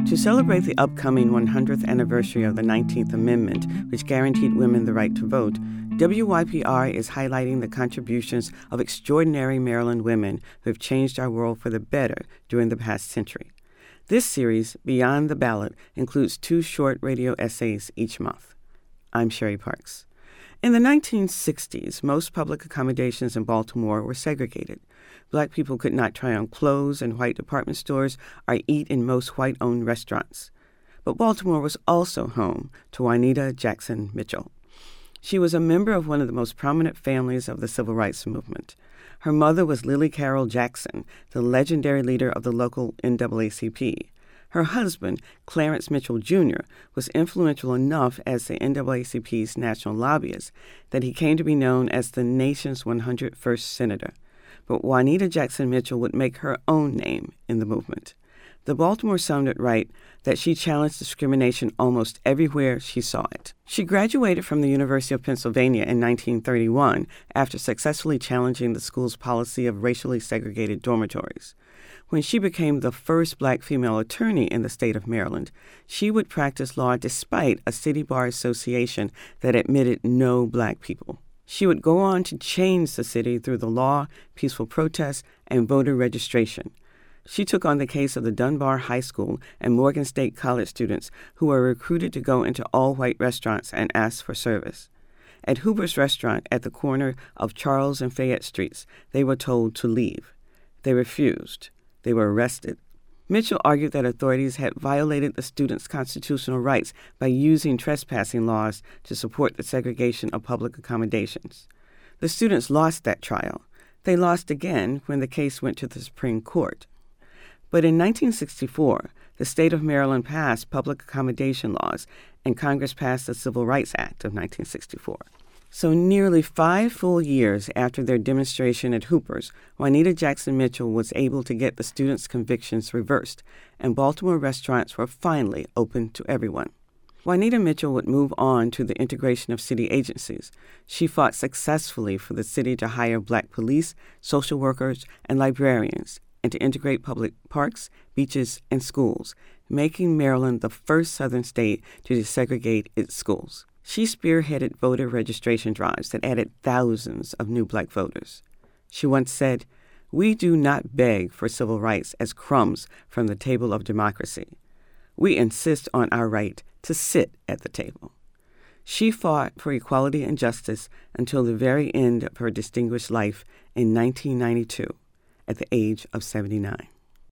To celebrate the upcoming 100th anniversary of the 19th Amendment, which guaranteed women the right to vote, WYPR is highlighting the contributions of extraordinary Maryland women who have changed our world for the better during the past century. This series, Beyond the Ballot, includes 2 short radio essays each month. I'm Sherry Parks. In the 1960s, most public accommodations in Baltimore were segregated. Black people could not try on clothes in white department stores or eat in most white-owned restaurants. But Baltimore was also home to Juanita Jackson Mitchell. She was a member of one of the most prominent families of the Civil Rights Movement. Her mother was Lily Carroll Jackson, the legendary leader of the local NAACP. Her husband, Clarence Mitchell, Jr., was influential enough as the NAACP's national lobbyist that he came to be known as the nation's 101st senator. But Juanita Jackson Mitchell would make her own name in the movement. The Baltimore Sun would write that she challenged discrimination almost everywhere she saw it. She graduated from the University of Pennsylvania in 1931 after successfully challenging the school's policy of racially segregated dormitories. When she became the first Black female attorney in the state of Maryland, she would practice law despite a city bar association that admitted no Black people. She would go on to change the city through the law, peaceful protests, and voter registration. She took on the case of the Dunbar High School and Morgan State College students who were recruited to go into all-white restaurants and ask for service. At Hooper's Restaurant at the corner of Charles and Fayette Streets, they were told to leave. They refused. They were arrested. Mitchell argued that authorities had violated the students' constitutional rights by using trespassing laws to support the segregation of public accommodations. The students lost that trial. They lost again when the case went to the Supreme Court. But in 1964, the state of Maryland passed public accommodation laws, and Congress passed the Civil Rights Act of 1964. So nearly 5 full years after their demonstration at Hooper's, Juanita Jackson Mitchell was able to get the students' convictions reversed, and Baltimore restaurants were finally open to everyone. Juanita Mitchell would move on to the integration of city agencies. She fought successfully for the city to hire Black police, social workers, and librarians, and to integrate public parks, beaches, and schools, making Maryland the first Southern state to desegregate its schools. She spearheaded voter registration drives that added thousands of new Black voters. She once said, "We do not beg for civil rights as crumbs from the table of democracy. We insist on our right to sit at the table." She fought for equality and justice until the very end of her distinguished life in 1992, at the age of 79.